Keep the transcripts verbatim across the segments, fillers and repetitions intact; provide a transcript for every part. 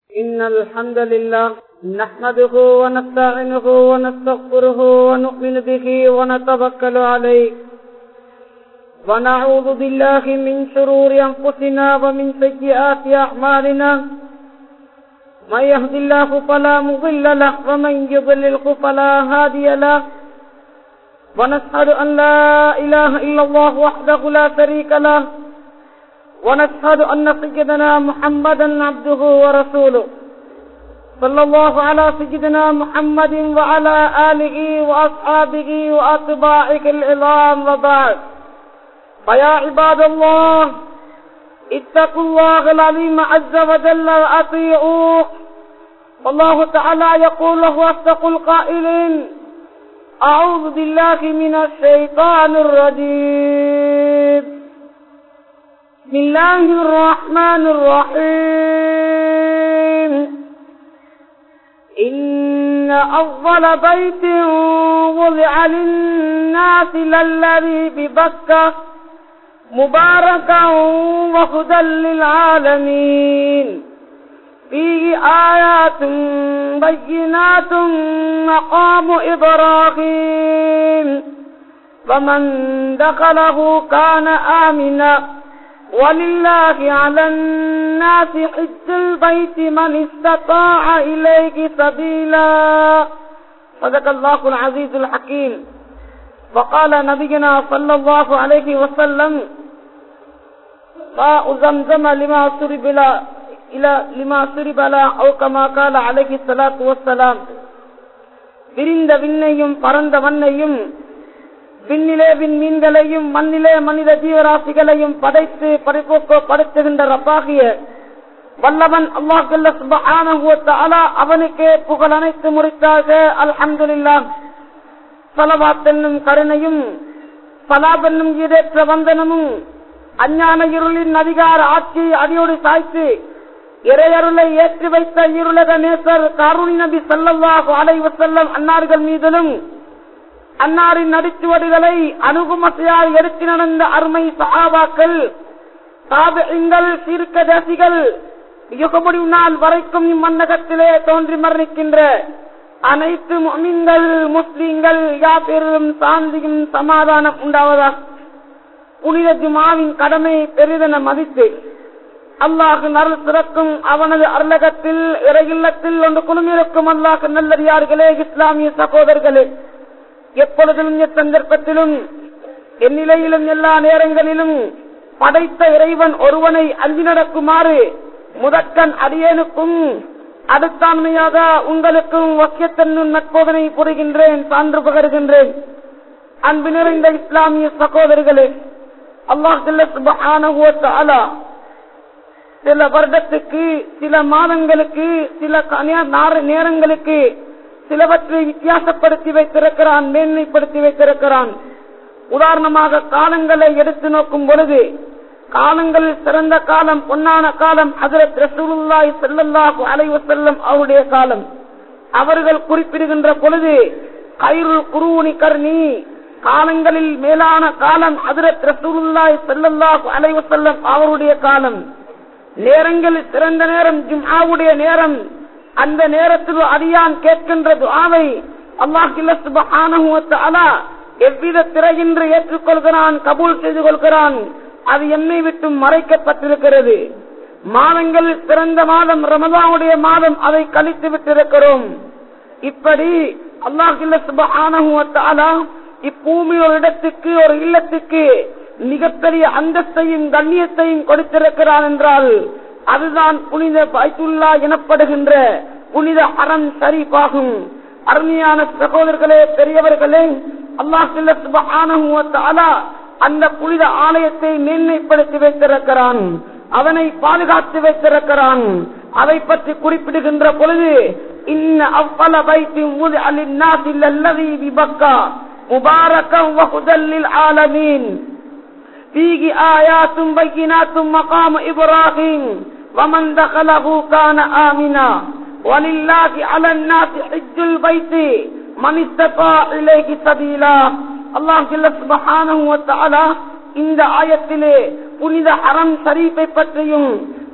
إن الحمد لله نحمده ونستعينه ونستغفره ونؤمن به ونتوكل عليه ونعوذ بالله من شرور أنفسنا ومن سيئات أعمالنا من يهد الله فلا مضل له ومن يضلله فلا هادي له ونشهد أن لا إله إلا الله وحده لا شريك له ونشهد أن سيدنا محمدا عبده ورسوله صلى الله على سيدنا محمد وعلى آله وأصحابه وأتباعه العظام وبعد فيا عباد الله اتقوا الله العظيم عز وجل وأطيعوه والله تعالى يقول له أصدق القائلين أعوذ بالله من الشيطان الرجيم بسم الله الرحمن الرحيم إن أفضل بيت وضع للناس للذي ببكة مباركا وهدى للعالمين فيه آيات بينات مقام إبراهيم فمن دخله كان آمنا ولله على الناس حج البيت من استطاع إليه سبيلا صدق الله العزيز الحكيم وقال نبينا صلى الله عليه وسلم ماء زمزم لما شرب إلى لما شرب له أو كما قال عليه الصلاة والسلام விரிந்த விண்ணையும் பரந்த மண்ணையும் விண்ணிலே விண்மீன்களையும் மண்ணிலே மனித ஜீவராசிகளையும் படைத்து படைப்போக்கோ படைத்துகின்ற ரப்பாகிய வல்லவன் அல்லாஹ் சுப்ஹானஹு வ தஆலா அவனுக்கே புகழ் அனைத்து முறித்தாக. அல்ஹம்துலில்லாஹ். ஸலவாத் என்னும் கருணையும் ஸலாத் என்னும் ஈடேற்ற வந்தனமும் அஞ்ஞான இருளின் அதிகார ஆட்சி அடியோடு சாய்த்து இறையருளை ஏற்றி வைத்த இருளக நேசர் கருணை நபி ஸல்லல்லாஹு அலைஹி வஸல்லம் அன்னார்கள் மீதிலும் அன்னாரின் நடிச்சுவடுகளை அணுகுமசையால் எடுத்து நடந்த அருமை சஹாபாக்கள் தாபிஈன்கள் தீர்க்கதரிசிகள் யுகமுடி நாள் வரைக்கும் இம்மன்னகத்திலே தோன்றி மரணிக்கின்ற அனைத்து முஃமின்கள் முஸ்லிம்கள் யாவரும் சாந்தியும் சமாதானம் உண்டாவதாக. புனித ஜுமாவின் கடமை பெரிதென மதித்து அல்லாஹ் அருள் சிறக்கும் அவனது அருளகத்தில் இறையில்லத்தில் ஒன்று குழுமிருக்கும் அல்லாஹ் நல்லடியார்களே, இஸ்லாமிய சகோதரர்களே, எப்பொழுதும் சந்தர்ப்பத்திலும் எந்நிலையிலும் எல்லா நேரங்களிலும் படைத்த இறைவன் ஒருவனை அஞ்சி நடக்குமாறு முதற்கண் அடியேனுக்கும் அடுத்தாண்மையாக உங்களுக்கும் வக்கியத்தன்னும் நட்போதனை புரிகின்றேன், சான்று பகர்கின்றேன். அன்பு நிறைந்த இஸ்லாமிய சகோதரர்களே, அல்லாஹ் சுப்ஹானஹு வ தஆலா சில வருடத்துக்கு சில மாதங்களுக்கு சில நேரங்களுக்கு சிலவற்றை வித்தியாசப்படுத்தி வைத்திருக்கிறான், மேன்மைப்படுத்தி வைத்திருக்கிறான். உதாரணமாக காலங்களை எடுத்து நோக்கும் பொழுது காலங்களில் சிறந்த காலம் பொன்னான காலம் ஹஜ்ரத் ரசூலுல்லாஹி ஸல்லல்லாஹு அலைஹி வஸல்லம் அவருடைய காலம். அவர்கள் குறிப்பிடுகின்ற பொழுது கைருல் குரூனி கர்ணி, காலங்களில் மேலான காலம் ஹஜ்ரத் ரசூலுல்லாஹி ஸல்லல்லாஹு அலைஹி வஸல்லம் அவருடைய காலம். நேரங்களில் சிறந்த நேரம் ஜும்ஆவுடைய நேரம். அந்த நேரத்தில் அடியான் கேட்கின்ற துஆவை அல்லாஹ் சுப்ஹானஹு வ தஆலா எவ்வித திரையின்றி ஏற்றுக்கொள்கிறான், கபூல் செய்து கொள்கிறான். அது என்னை விட்டு மறைக்கப்பட்டிருக்கிறது. மாதங்களில் சிறந்த மாதம் ரமலானுடைய மாதம், அதை கழித்து விட்டிருக்கிறோம். இப்படி அல்லாஹ் சுப்ஹானஹு வ தஆலா இப்பூமி ஒரு இடத்துக்கு ஒரு இல்லத்துக்கு மிகப்பெரிய அந்தஸ்தையும் கண்ணியத்தையும் கொடுத்திருக்கிறான் என்றால் அதுதான் புனித பைத்துல்லா எனப்படுகின்ற புனித ஹரம் ஷரீஃபாகும். அருமையான சகோதரர்களே, பெரியவர்களே, அல்லாஹ் சுப்ஹானஹு வ தஆலா அந்த புனித ஆலயத்தை மேன்மைப்படுத்தி வைத்திருக்கிறான், அவனை பாதுகாத்து வைத்திருக்கிறான். அதை பற்றி குறிப்பிடுகின்ற பொழுது இன்ன அவ்வள பைத்தின் உதிஅ லின்னாஸி லல்லதி பிபக்கா முபாரக்கன் வ ஹுதல் லில் ஆலமீன் فيه آيات بينات مقام إبراهيم ومن دخله كان آمنا ولله على الناس حج البيت من استطاع إليه سبيلا. அல்லாஹ் சுப்ஹானஹு வ தஆலா இந்த ஆயத்திலே புனித ஹரம் ஷரீஃபை பற்றியும்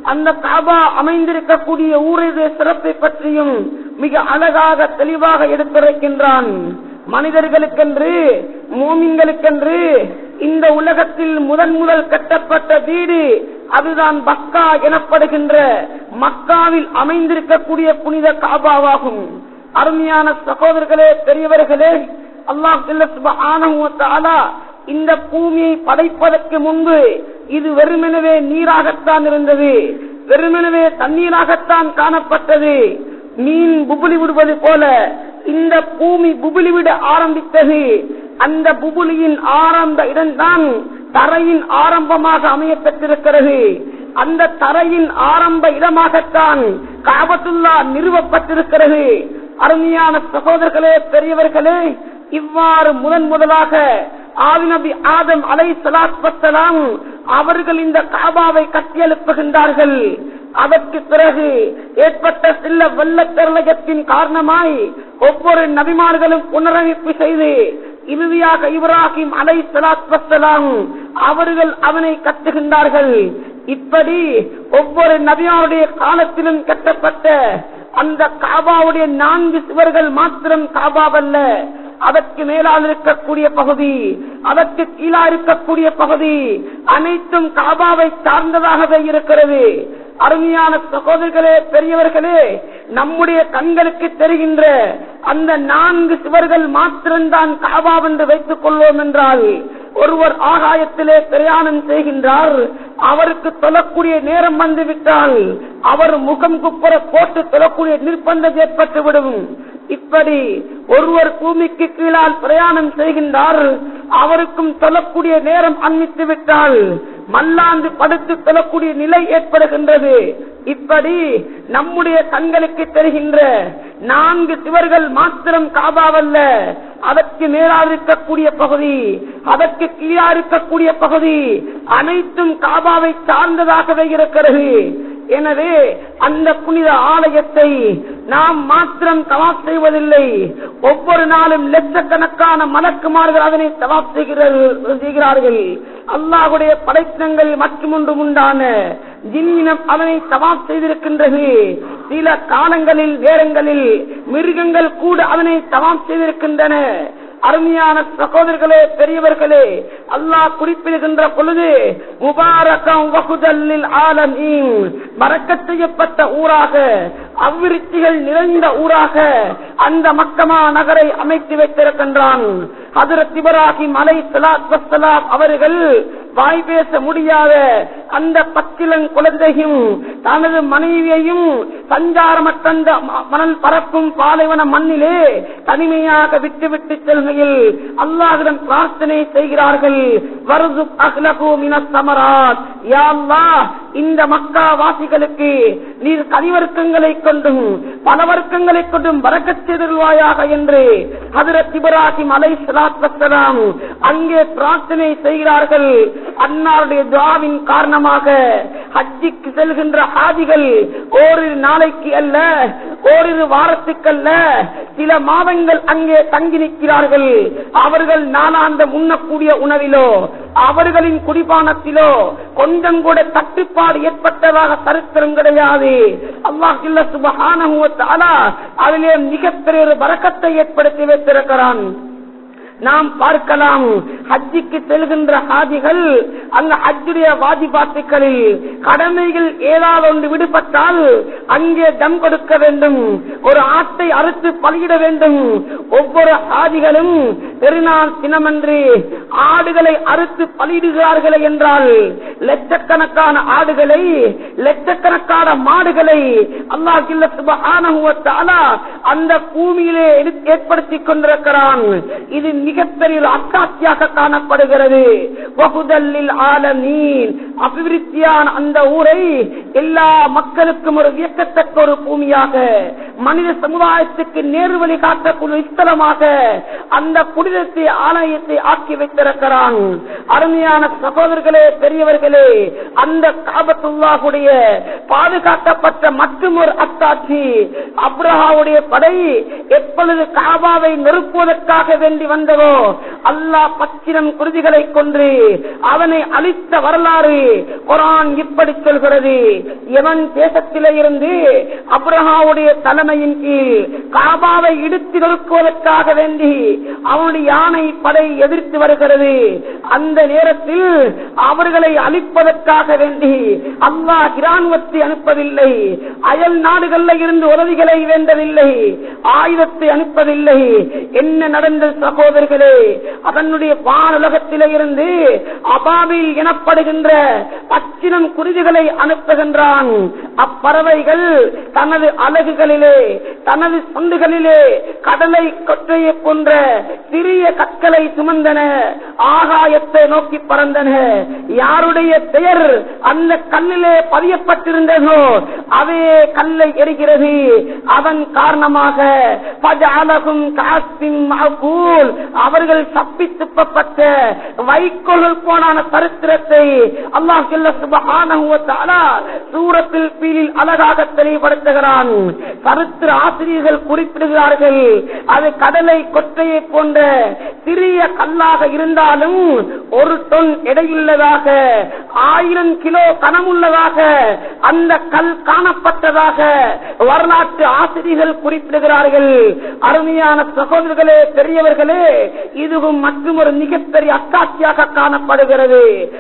அந்த காபா அமைந்திருக்கக்கூடிய ஊருடைய சிறப்பை பற்றியும் மிக அழகாக தெளிவாக எடுத்துரைக்கின்றான். மனிதர்களுக்கென்று மோமின்களுக்கென்று இந்த உலகத்தில் முதன் முதல் கட்டப்பட்ட வீடு அதுதான் மக்கா எனப்படுகின்ற மக்காவில் அமைந்திருக்கக்கூடிய புனித காபாவாகும். அருமையான சகோதரர்களே, பெரியவர்களே, அல்லாஹ் சுப்ஹானஹு வ தஆலா இந்த பூமியை படைப்பதற்கு முன்பு இது வெறுமெனவே நீராகத்தான் இருந்தது, வெறுமெனவே தண்ணீராகத்தான் காணப்பட்டது. மீன் புபுலி விடுவது போல இந்த பூமி புபுலி விட ஆரம்பித்தது. அந்த புபுலியின் ஆரம்ப இடம்தான் தரையின் ஆரம்பமாக அமையப்பட்டிருக்கிறது. அந்த தரையின் ஆரம்ப இடமாகத்தான் காபத்துல்லா நிறுவப்பட்டிருக்கிறது. அருமையான சகோதரர்களே, பெரியவர்களே, இவ்வாறு முதன் முதலாக ஆதி நபி ஆதம் அலைஹிஸ்ஸலாத்து வஸ்ஸலாம் அவர்கள் இந்த காபாவை கட்டியெழுப்புகின்றார்கள். அதற்கு பிறகு ஏற்பட்ட சில வெள்ளப்பெருளையத்தின் காரணமாய் ஒவ்வொரு நபிமார்களும் புனரமைப்பு செய்து இறுதியாக இப்ராஹிம் அலைஹிஸ்ஸலாத்து வஸ்ஸலாம் அவர்கள் அவனை கட்டுகின்றார்கள். இப்படி ஒவ்வொரு நபியாருடைய காலத்திலும் கட்டப்பட்ட அந்த காபாவுடைய நான்கு சுவர்கள் மாத்திரம் காபாவல்ல, அதற்கு மேலால் இருக்கக்கூடிய பகுதி, அதற்கு கீழா இருக்கக்கூடிய பகுதி அனைத்தும் காபாவை சார்ந்ததாகவே இருக்கிறது. அருமையான சகோதரர்களே, பெரியவர்களே, நம்முடைய கண்களுக்கு தெரிகின்ற அந்த நான்கு சுவர்கள் மாத்திரம்தான் காபா என்று வைத்துக் கொள்வோம் என்றால், ஒருவர் ஆகாயத்திலே பிரயாணம் செய்கின்றார், அவருக்கு தொழக்கூடிய நேரம் வந்துவிட்டால் அவர் முகம் குப்புற போட்டு தொழக்கூடிய நிர்பந்தம் ஏற்பட்டுவிடும். இப்படி ஒருவர் பூமிக்கு கீழால் பிரயாணம் செய்கின்றார், அவருக்கும் தொழக்கூடிய நேரம் அன்மித்து விட்டால் மல்லாந்து படுத்து தொழக்கூடிய நிலை ஏற்படுகின்றது. இப்படி நம்முடைய கண்களுக்கு தெரிகின்ற நான்கு சுவர்கள் மாத்திரம் காபாவல்ல, அதற்கு மேலாக இருக்கக்கூடிய பகுதி, அதற்கு கீழா இருக்கக்கூடிய பகுதி அனைத்தும் காபாவை சார்ந்ததாகவே இருக்கிறது. எனவே அந்த புனித ஆலயத்தை நாம் மாத்திரம் தவாப் செய்வதில்லை, ஒவ்வொரு நாளும் லட்சக்கணக்கான மலக்குமார்கள் அதனை தவாப் செய்கிறார்கள். அல்லாஹ்வுடைய படைத்தங்கள் மற்றும் ஒன்றும் உண்டான ஜின்னினம் அதனை தவாப் செய்திருக்கின்றது. சில காலங்களில் நேரங்களில் மிருகங்கள் கூட அதனை தவாப் செய்திருக்கின்றன. அருமையான சகோதரர்களே, பெரியவர்களே, அல்லாஹ் குறிப்பிடுகின்ற பொழுது முபாரகம் வஹுதல்லில் ஆலமீன், பரக்கத் செய்யப்பட்ட ஊராக, அவ்விருத்திகள் நிறைந்த ஊராக அந்த மக்கமா நகரை அமைத்து வைத்திருக்கின்றான். ஹஜ்ரத் இப்ராஹிம் அலைஹிஸ்ஸலாத்து வஸ்ஸலாம் அவர்கள் வாய் பேச முடியாத அந்த பச்சிலங் குழந்தையும் தனது மனைவியையும் சஞ்சாரமற்ற மணல் பரப்பும் பாலைவன மண்ணிலே தனிமையாக விட்டுவிட்டு செல்கையில் அல்லாஹ்விடம் பிரார்த்தனை செய்கிறார்கள். வர்சுக் அஹ்லஹு மினஸ் ஸமராத், யா அல்லாஹ், இந்த மக்கா வாசிகளுக்கு நீர் கனிவர்க்கங்களை கொண்டும் பல வர்க்கங்களை கொண்டும் பரக்கத் செய்தருள்வாயாக என்று ஹஜ்ரத் இப்ராஹிம் அலைஹிஸ்ஸலாத்து வஸ்ஸலாம் அங்கே பிரார்த்தனை செய்கிறார்கள். அன்னாருடைய துஆவின் காரணமாக ஹஜ்ஜுக்கு செல்கின்ற ஹாஜிகள் ஓரிரு நாளைக்கு அல்ல, ஓரிரு வாரத்துக்கு அல்ல, சில மாதங்கள் அங்கே தங்கி நிற்கிறார்கள். அவர்கள் நாளாந்த உண்ணக்கூடிய உணவிலோ அவர்களின் குடிபானத்திலோ கொஞ்சம் கூட தட்டுப்பாடு ஏற்பட்டதாக சரித்திரம் கிடையாது. அல்லாஹ் சுப்ஹானஹு வ தஆலா அதிலே மிகப்பெரிய ஒரு பரக்கத்தை ஏற்படுத்தி வைத்திருக்கிறான். நாம் பார்க்கலாம், ஹஜ்ஜுக்கு செல்கின்ற ஹாஜிகள் அந்த ஹஜ்ஜுடைய வாஜிபாத்துக்களில் கடமைகள் ஏதாவது ஒன்று விடுபட்டால் அங்கே தம் கொடுக்க வேண்டும், ஒரு ஆட்டை அறுத்து பலியிட வேண்டும். ஒவ்வொரு ஹாஜிகளும் பெருநாள் தினமன்று ஆடுகளை அறுத்து பலியிடுகிறார்கள் என்றால் லட்சக்கணக்கான ஆடுகளை, லட்சக்கணக்கான மாடுகளை அல்லாஹ் சுப்ஹானஹு வ தஆலா அந்த பூமியிலே ஏற்படுத்திக் கொண்டிருக்கிறான். இது மிகப்பெரிய அக்காட்சியாக காணப்படுகிறது. வஹுதல்லில் ஆலமீன், அபிவிருத்தியான அந்த ஊரை எல்லா மக்களுக்கும் ஒரு வியக்கத்தக்க ஒரு பூமியாக, மனித சமுதாயத்துக்கு நேர்வழி காட்டக்கூடிய ஸ்தலமாக அந்த புனிதத்தை ஆலயத்தை ஆக்கி வைத்திருக்கிறான். அருமையான சகோதரர்களே, பெரியவர்களே, அந்த காபத்துல்லாஹுடைய பாதுகாக்கப்பட்ட மற்றும் ஒரு அத்தாட்சி அப்ரஹாவுடைய படை எப்பொழுது காபாவை நெருப்புவதற்காக வேண்டி வந்ததோ அல்லாஹ் பச்சிலம் குருதிகளை கொன்று அவனை அழித்த வரலாறு குர்ஆன் இப்படி சொல்கிறது. யமன் தேசத்திலே இருந்து அப்ரஹாவுடைய தலைமையின் கீழ் காபாவை இடித்து நொறுக்குவதற்காக வேண்டி அவனுடைய யானை படை எதிர்த்து வருகிறது. அந்த நேரத்தில் அவர்களை அழிப்பதற்காக வேண்டி அல்லாஹ் இராணுவத்தை அனுப்பவில்லை, அயல் நாடுகளில் இருந்து உதவிகளை வேண்டவில்லை, ஆயுதத்தை அனுப்பவில்லை. என்ன நடந்த சகோதரர்களே, அதனுடைய வானுலகத்திலே இருந்து அபாபில் எனப்படுகின்ற பச்சினம் குருதிகளை அனுப்புகின்றான். அப்பறவைகள் தனது அலகுகளிலே தனது சொந்துகளிலே கடலை கொற்றையை போன்ற சிறிய கற்களை சுமந்தன, ஆகாயத்தை நோக்கி பறந்தன. யாருடைய பெயர் அந்த கல்லிலே பதியப்பட்டிருந்ததோ அதே கல்லை எரிகிறது. அதன் காரணமாக அவர்கள் தப்பி துப்பப்பட்ட வைக்கோல்கள் போனான சரித்திரத்தை அல்லாஹ் சுப்ஹானஹு வ தஆலா சூரத்துல் ஃபீலில் அழகாக தெளிவுபடுத்துகிறான். சரித்திர ஆசிரியர்கள் குறிப்பிடுகிறார்கள், அது கடலை கொற்றையை போன்ற சிறிய கல்லாக இருந்தாலும் ஒரு தொன் எடையுள்ளதாக, ஆயிரம் கிலோ கனமுள்ளதாக அந்த கல் காணப்பட்டதாக வரலாற்று ஆசிரியர்கள் குறிப்பிடுகிறார்கள். அருமையான சகோதரர்களே, பெரியவர்களே, இதுவும் மற்றும் ஒரு மிகப்பெரிய அக்காட்சியாக காணப்படுகிறது.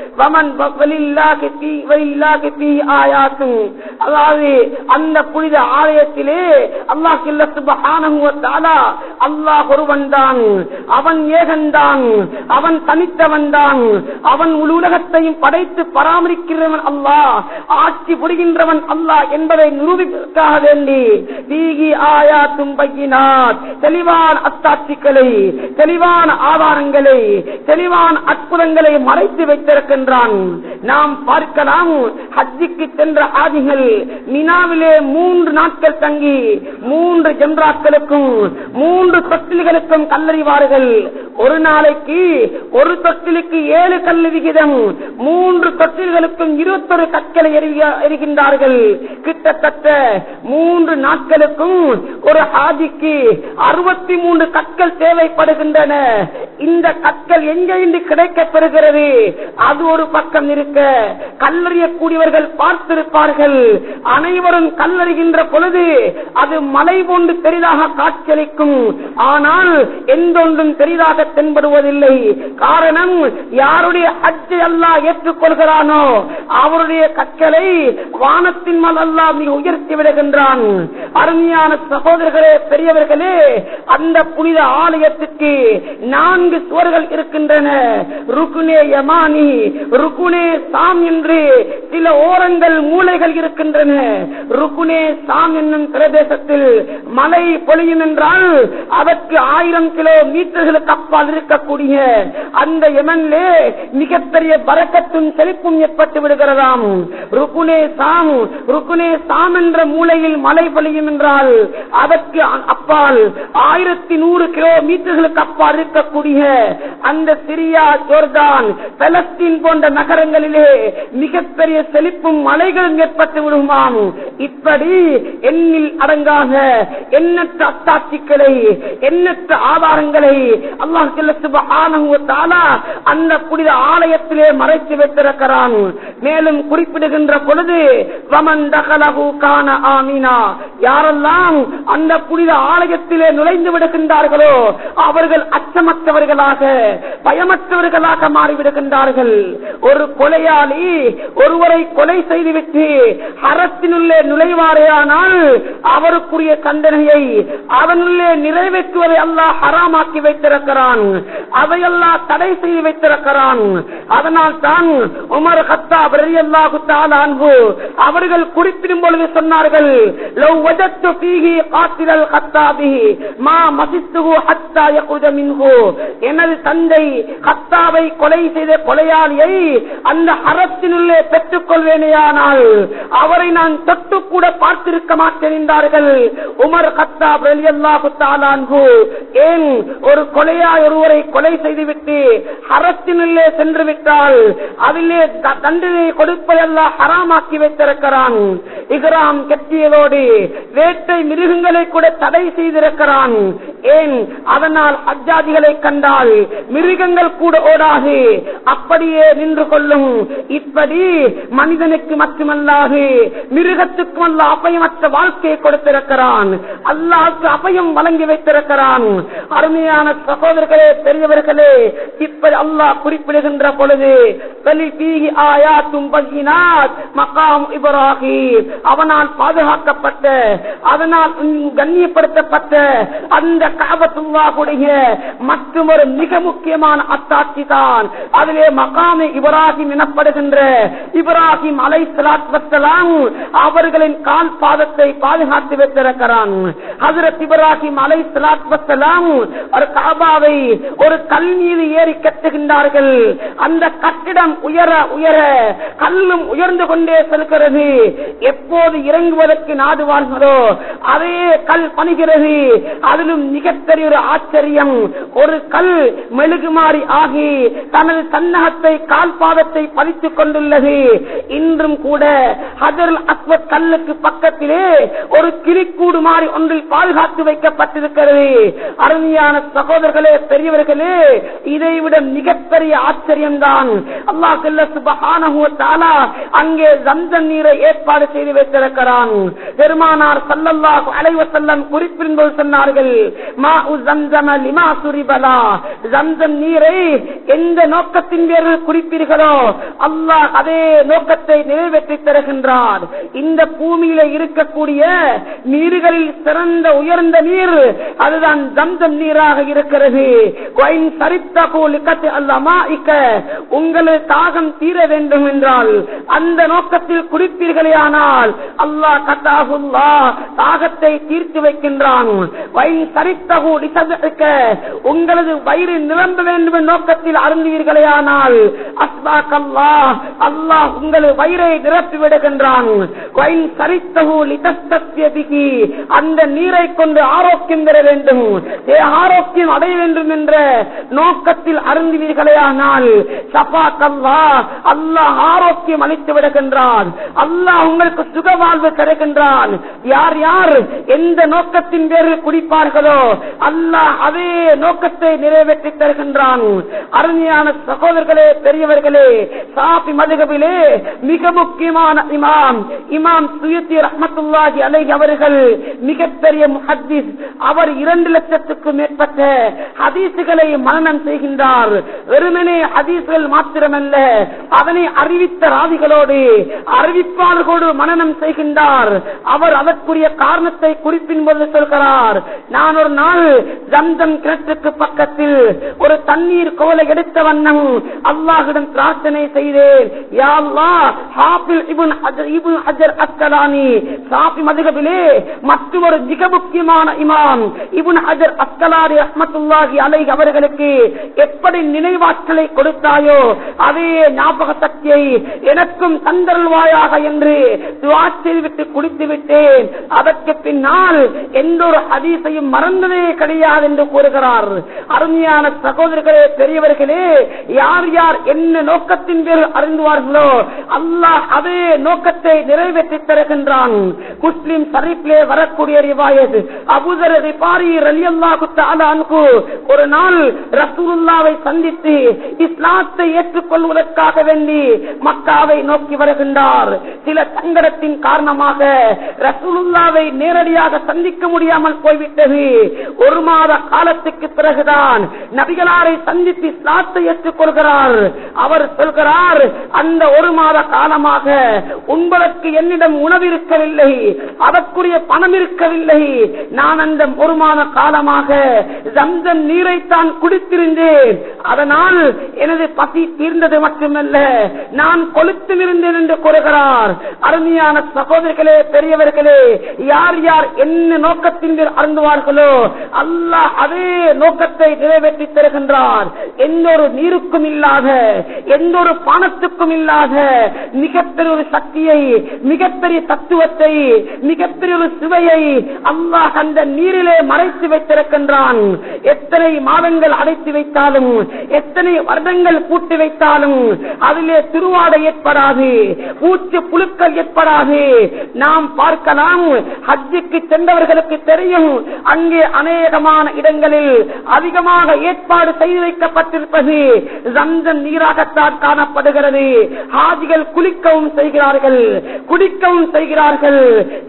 அதாவது அந்த புனித ஆலயத்திலே அல்லாஹ் சுப்ஹானஹு வ தஆலா அல்லாஹ் ஒருவன் தான், அவன் ஏகன்தான், அவன் தனித்தவன் தான், அவன் முழு உலகத்தையும் படைத்து பராமரிக்கிறவன் அல்லாஹ், ஆட்சி புரிகின்றவன் அல்லாஹ் என்பதை நிரூபிப்பதற்காக வேண்டி தீகி ஆயாத்தும் பையினாத் தெளிவான அத்தாட்சிகளை, தெளிவான ஆதாரங்களை, தெளிவான அற்புதங்களை மறைத்து வைத்திருக்கின்றான். நாம் பார்க்கலாம், ஹஜ்ஜுக்கு சென்ற ஆதிகள் மினாவிலே மூன்று நாட்கள் தங்கி மூன்று ஜம்ராக்களுக்கும் மூன்று தொட்டில்களுக்கும் கல்லறிவார்கள். ஒரு நாளைக்கு ஒரு தொட்டிலுக்கு ஏழு கல் விகிதம், மூன்று தொட்டில்களுக்கும் இருபத்தொரு கற்களை எறிகின்றார்கள். கிட்டத்தட்ட மூன்று நாட்களுக்கும் ஒரு ஹாஜிக்கு அறுபத்தி மூன்று கற்கள் தேவைப்படுகின்றன. இந்த கற்கள் எங்கிருந்து கிடைக்கப்பெறுகிறது? அது ஒரு பக்கம் இருக்க, கல்லறியக்கூடியவர்கள் பார்த்திருப்பார்கள். அனைவரும் கல்லறிகின்ற பொழுது அது மலை போன்று பெரிதாக காட்சியளிக்கும், ஆனால் எந்தொன்றும் பெரிதாக தென்படுவதில்லை. காரணம், யாருடைய ஹஜ்ஜை அல்லாஹ் ஏற்றுக்கொள்கிறானோ அவருடைய கற்களை வானத்தின் மேல் அல்லாஹ் மிக உயர்த்தி விடுகின்றான். அருமையான சகோதரர்களே, பெரியவர்களே, அந்த புனித ஆலயத்துக்கு நான்கு சுவர்கள் இருக்கின்றன. ருக்குனே யமானி, ருக்குனே சாம் என்று சில ஓரங்கள் மூலைகள் இருக்கின்றன. ருக்குனே சாம் என்னும் பிரதேசத்தில் மழை பொழியும் என்றால் அதற்கு ஆயிரம் கிலோ மீட்டர்களுக்கு அப்பால் இருக்கக்கூடிய அந்த யமனிலே மிகப்பெரிய பரக்கத்தும் செழிப்பும் ஏற்பட்டு விடுகிறதாம். ருக்குனே சாம், ருக்குனே சாம் என்ற மூலையில் மழை பொழியும் என்றால் அதற்கு அப்பால் ஆயிரத்தி நூறு கிலோ மீட்டர்களுக்கு அப்பால் இருக்கக்கூடிய அந்த சிரியா, ஜோர்தான், பலஸ்தீன் போன்ற நகரங்களிலே மிகப்பெரிய செழிப்பும் மலைகளும் ஏற்பட்டு விடுமாம். இப்படி எண்ணில் அடங்காத எண்ணற்ற அத்தாட்சிகளை, எண்ணற்ற ஆதாரங்களை அல்லாஹ் சுப்ஹானஹு வ தஆலா அந்த புனித ஆலயத்திலே மறைத்து வைத்திருக்கிறான். மேலும் குறிப்பிடுகின்ற பொழுது வமன் தகலஹு கான ஆமினா, யாரெல்லாம் அந்த புனித ஆலயத்திலே நுழைந்து விடுகின்றார்களோ அவர்கள் அச்சமற்றவர்களாக, பயமற்றவர்களாக மாறிவிடுகின்றார்கள். ஒரு கொலையாளி ஒருவரை கொலை செய்துவிட்டு அரசினுள்ளே நுழைவாரேயானால் அவருக்குரிய தண்டனையை அவனுள்ளே நிறைவேற்றுவதை அல்லாஹ் ஹராமாக்கி வைத்திருக்கிறான், அதையெல்லாம் தடை செய்து வைத்திருக்கிறான். அதனால் தான் உமர் கத்தாப் ரலியல்லாஹு தஆலா அன்ஹு அவர்கள் குறிப்பிடும் பொழுது சொன்னார்கள், லவ் வஜத்து ஃபீஹி காத்திரல் கத்தாபி மா மசித்துஹு ஹத்தா யகுத மின்ஹு. எனது தந்தை கத்தாபை கொலை செய்த கொலையாளியை அந்த ஹரத்தினுள்ளே பெற்றுக் கொள்வேனேயானால் அவரை நான் தொட்டு கூட பார்த்திருக்க மாட்டேன் என்றார்கள் உமர் கத்தாப் ரலியல்லாஹு தஆலா அன்ஹு. ஏன் ஒரு கொலையாய் ஒருவரை கொலை செய்துவிட்டு ஹரத்தினுள்ளே சென்று விட்டால் அதிலே தண்டனை கொடுப்பதெல்லாம் ஹராமாக்கி வைத்திருக்கிறான். இஹ்ராம் கட்டியதோடு வேட்டை மிருகங்களை கூட தடை செய்திருக்கிறான். ஏன்? அதனால் ஹஜ்ஜாஜிகளை கண்டால் மிருகங்கள் கூட ஓடாது, அப்படியே நின்று கொள்ளும். இப்படி மனிதனுக்கு மட்டுமல்லாது மிருகத்துக்கும் அல்ல அபயமற்ற வாழ்க்கையை கொடுத்திருக்கிறான். அல்லாஹ்வுக்கு அபயம் வழங்கி வைத்திருக்கிறான். அருமையான சகோதரர்களே, பெரியவர்களே, இப்படி அல்லாஹ் குறிப்பிடுகின்ற பொழுது அவனால் பாதுகாக்கப்பட்ட, அதனால் கண்ணியப்படுத்தப்பட்ட அந்த கஅபத்துல்லாஹுடைய மற்றொரு மிக முக்கியமான அத்தாட்சி தான் அதிலே மகாமே இப்ராஹிம் எனப்படுகின்ற இப்ராஹிம் அலைஹிஸ்ஸலாத்து வஸ்ஸலாம் அவர்களின் கால் பாதத்தை பாதுகாத்து வைத்திருக்கிறான். ஹஜ்ரத் இப்ராஹிம் அலைஹிஸ்ஸலாத்து வஸ்ஸலாம் ஒரு கஅபாவை ஒரு கல் மீது ஏறி கட்டுகின்றார்கள். அந்த கட்டிடம் உயர உயர கல்லும் உயர்ந்து கொண்டே செல்கிறது. எப்போது இறங்குவதற்கு நாடுவார்களோ அதே கல் பணிகிறது. அதிலும் மிகப்பெரிய ஒரு ஆச்சரியம், ஒரு கல் மெழுகுமாறி ஆகி தனது தன்னகத்தை கால் பாதத்தை பதித்துக் கொண்டுள்ளது. இன்றும் கூட ஹஜருல் அஸ்வத் கல்லுக்கு பக்கத்திலே ஒரு கிளிக்கூடு மாறி ஒன்றில் பாதுகாத்து வைக்கப்பட்டிருக்கிறது. அருமையான சகோதரர்களே, பெரியவர்களே, இதைவிட மிகப்பெரிய ஆச்சரியம்தான் அல்லாஹ் சுப்ஹானஹு வ தஆலா அங்கே ஜம்ஸம் நீரை ஏற்பாடு செய்து வைத்திருக்கிறான். பெருமானார் ஸல்லல்லாஹு அலைஹி வஸல்லம் குறிப்பிடும்போது சொன்னார்கள், மாஉ ஜம்ஸம் லிமா சுரிபலா, ஜம்ஸம் நீரை எந்த நோக்கத்தின் பேரில் குறிப்பீர்களோ அல்லாஹ் அதே நோக்கத்தை நிறைவேற்றி தருகின்றார். இந்த பூமியில இருக்கக்கூடிய நீர்களில் சிறந்த உயர்ந்த நீர் அதுதான் ஜம்ஸம் நீராக இருக்கிறது. உங்களது தாகம் தீர வேண்டும் என்றால் அந்த நோக்கத்தில் குடிப்பீர்களே ஆனால் அல்லாஹ் கதாஹுல்லா தாகத்தை தீர்த்து வைக்கின்றான். உங்களது வயிறு நிரம்ப வேண்டும் நோக்கத்தில் அருந்தீர்களே ஆனால் அஸ்பாக்கல்லா அல்லாஹ் உங்களது வயிறை நிரப்பி விடுகின்றான். அந்த நீரை கொண்டு ஆரோக்கியம் பெற வேண்டும், ஆரோக்கியம் அடைய வேண்டும் என்ற நோக்கத்தில் அருந்துவீர்களே ஆனால் சபாக்கல்லா அல்லாஹ் ஆரோக்கியம் அளித்து விடுகின்றான். அல்லாஹ் உங்களுக்கு சுக வாழ்வு தருகின்றான். யார் யார் எந்த நோக்கத்தின் பேரில் குடிப்பார்களோ அல்லாஹ் அதே நோக்கத்தை நிறைவேற்றி தருகின்றான். அருமையான சகோதரர்களே, பெரியவர்களே, ஷாஃபி மதுஹபிலே மிக முக்கியமான இமாம் இமாம் சுயூத்தி ரஹ்மத்துல்லாஹி அலைஹி அவர்கள் மிகப்பெரிய முஹத்திஸ். அவர் இரண்டு லட்சத்துக்கும் மேற்பட்ட ஹதீசுகளை மனனம் செய்கின்றார். வெறுமனே ஹதீசுகள் மாத்திரமல்ல, அதனை அறிவித்த ராவிகளோடு அறிவிப்பாளர்களோடு மனனம் செய்கின்றார். அவர் அதற்குரிய காரணத்தை குறிப்பின் போது சொல்கிறார், நான் ஒரு நாள் ஜம்ஸம் கிணற்றுக்கு பக்கத்தில் ஒரு தண்ணீர் கோலை எடுத்த வண்ணம் அல்லாஹ்விடம் பிரார்த்தனை செய்தேன். யா அல்லாஹ், ஹாஃபில் இப்னு ஹஜர் இப்னு ஹஜர் அஸ்கலானி ஷாஃபி மதுஹபிலே மற்றொரு மிக முக்கியமான இமாம் இப்னு ஹஜர் அஸ்கலானி ரஹ்மத்துல்லாஹி அலைஹி அவர்களுக்கு எப்படி நினைவாற்றலை கொடுத்தாயோ அதே ஞாபக சக்தியை எனக்கும் தந்தருள்வாயாக என்று துஆ செய்துவிட்டு குடித்து விட்டேன். அதற்கு பின்னால் எந்த ஒரு ஹதீஸையும் மறந்ததே கிடையாது என்று கூறுகிறார். அருமையான சகோதரர்களே, பெரியவர்களே, யார் யார் என்ன நோக்கத்தின் பேரில் அறிந்துவார்களோ அல்லாஹ் அதே நோக்கத்தை நிறைவேற்றி தருகின்றான். முஸ்லிம் ஷரீஃபிலே வரக்கூடிய ரிவாயத், அபூதர் கிஃபாரி ரலியல்லாஹு தஆலா அன்ஹு ஒரு நாள் ரசூலுல்லாஹ்வை சந்தித்து இஸ்லாத்தை ஏற்றுக்கொள்வதற்காக வேண்டி மக்காவை நோக்கி வருகின்றார். சில சங்கடத்தின் காரணமாக ரசூலுல்லாஹ்வை நேரடியாக சந்திக்க முடியாமல் போய்விட்டது. ஒரு மாத காலத்துக்கு பிறகுதான் நபிகளாரை சந்தித்து இஸ்லாத்தை ஏற்றுக்கொள்கிறார். அவர் சொல்கிறார், அந்த ஒரு மாத காலமாக உங்களுக்கு என்னிடம் உணவு இருக்கவில்லை, அதற்குரிய பணம் இருக்கவில்லை. நான் அந்த ஒரு மாத காலமாக ஜம்ஸம் நீரைத்தான் குடித்திருந்தேன். அதனால் எனது பசி தீர்ந்தது மட்டுமல்ல, நான் கொளுத்தும் இருந்தேன் என்று கூறுகிறார். அருமையான சகோதரர்களே, பெரியவர்களே, யார் யார் என்ன நோக்கத்தின் அருந்துவார்களோ அல்லாஹ் அதே நோக்கத்தை நிறைவேற்றி தருகின்றார். எந்த ஒரு நீருக்கும் இல்லாத, எந்த ஒரு பானத்துக்கும் இல்லாத மிகப்பெரிய ஒரு சக்தியை, மிகப்பெரிய தத்துவத்தை, மிகப்பெரிய ஒரு சுவையை அல்லாஹ் அந்த நீரிலே மறைத்து வைத்திருக்கின்றான். எத்தனை மாதங்கள் அடைத்து வைத்தாலும், எத்தனை வருடங்கள் பூட்டி வைத்தாலும் அதிலே திருவாடை ஏற்படாது, பூச்சி புழுக்கள் ஏற்படாது. நாம் பார்க்கலாம், ஹஜ்ஜுக்கு சென்றவர்களுக்கு தெரியும், அங்கே அநேகமான இடங்களில் அதிகமாக ஏற்பாடு செய்து வைக்கப்பட்டிருப்பது ஜம்சம் நீராகத்தான் காணப்படுகிறது. ஹாஜிகள் குளிக்கவும் செய்கிறார்கள், குடிக்கவும் செய்கிறார்கள்.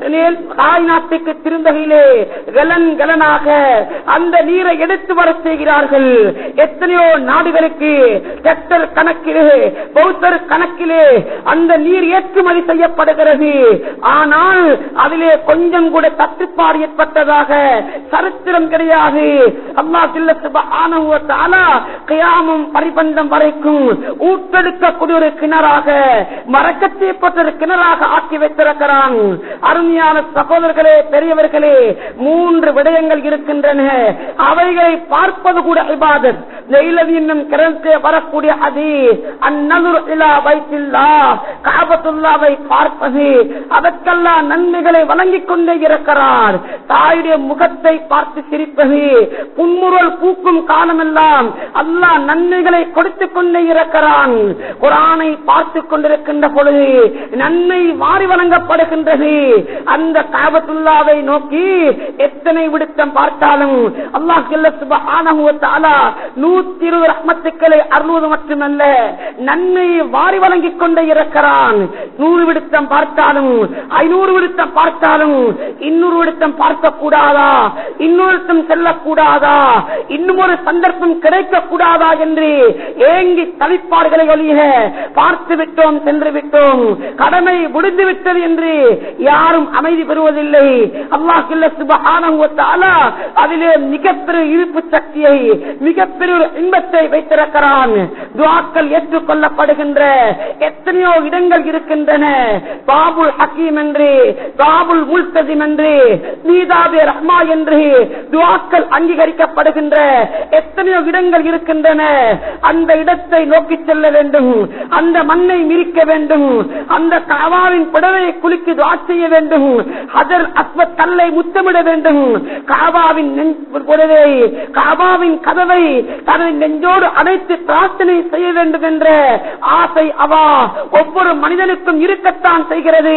தாய் நாட்டுக்கு திருந்தகையிலே கலன் கலனாக அந்த நீரை எடுத்து வர செய்கிறார்கள். எத்தனையோ நாடுகளுக்கு ஹெக்டர் கணக்கிலே, பௌத்தர் கணக்கிலே அந்த நீர் ஏற்றுமதி செய்யப்படுகிறது. ஆனால் அதிலே கொஞ்சம் கூட தட்டுப்பாடு ஏற்பட்டதாக சரித்திரம் கிடையாது. அல்லாஹ் சுப்ஹானஹு வ தஆலா கியாமம் பரிபந்தம் வரைக்கும் ஊற்றெடுக்கக்கூடிய ஒரு கிணறாக, மரக்கத்தை போன்ற ஒரு கிணறாக ஆக்கி வைத்திருக்கிறான். அருமையான சகோதரர்களே, பெரியவர்களே, மூன்று விடயங்கள் இருக்கின்றன. அவைகளை பார்ப்பது கூட இபாதத். என்னும் கிரந்தே வரக்கூடிய ஹதீஸ், அந்நதுர் இலா பைத்தில்லாஹ், கஅபத்துல்லாஹ்வை பார்ப்பது, அதற்கெல்லாம் நன்மைகளை வழங்கிக் கொண்டே இருக்கிறார். தாயுடைய முகத்தை பார்த்து சிரிப்பது, புன்முறுவல் பூக்கும் காலமெல்லாம் அல்லாஹ் நன்மைகளை கொடுத்துக் கொண்டே இருக்கிறான். குர்ஆனை பார்த்துக் கொண்டிருக்கின்ற பொழுது நன்மை வாரி வழங்கப்படுகின்றது. அந்த கஅபத்துல்லாஹ்வை நோக்கி எத்தனை விடுத்தம் பார்த்தாலும் அல்லாஹ் சுப்ஹானஹு வ தஆலா நூற்றி இருபது ரஹ்மத்துக்களை அருள்வது மட்டுமல்ல, நன்மையை வாரி வழங்கிக் கொண்டே இருக்கிறான். நூறு விடுத்தம் பார்த்தாலும், ஐநூறு விடுத்தம் பார்த்தாலும், இன்னொரு விடுத்தம் பார்க்க கூடாதா, இன்னொருத்தம் செல்லக்கூடாதா, இன்னும் ஒரு சந்தர்ப்பம் கிடைக்க கூடாதா என்று ஏங்கி தவிப்பாடுகளை ஒழிய பார்த்து விட்டோம், சென்று விட்டோம், கடமை முடிந்து விட்டது என்று யாரும் அமைதி பெறுவதில்லை. அல்லாஹ் சுப்ஹானஹு வ தஆலா அதிலே மிகப்பெரிய இருப்பு சக்தியை, மிகப்பெரிய இன்பத்தை வைத்திருக்கிறான். துஆக்கள் ஏற்றுக்கொள்ளப்படுகின்ற எத்தனையோ இடங்கள் இருக்கின்றன. பாபுல் ஹக்கீம் என்று, பாபுல் முல்தஸிம் என்று, நீதாபே ரஹ்மா என்று துஆக்கள் அங்கீகரிக்கப்படுகின்ற எத்தனையோ இடங்கள் இருக்கின்றன. அந்த இடத்தை நோக்கி செல்ல வேண்டும், அந்த மண்ணை மிரிக்க வேண்டும், அந்த கஅபாவின் புடவையை குலுக்கி துஆ செய்ய வேண்டும், ஹஜர் அஸ்வத் கல்லை முத்தமிட வேண்டும், கஅபாவின் புடவை, கஅபாவின் கதவை தனது நெஞ்சோடு அடைத்து பிரார்த்தனை செய்ய வேண்டும் என்ற ஆசை அவா ஒவ்வொரு மனிதனுக்கும் இருக்கத்தான் செய்கிறது.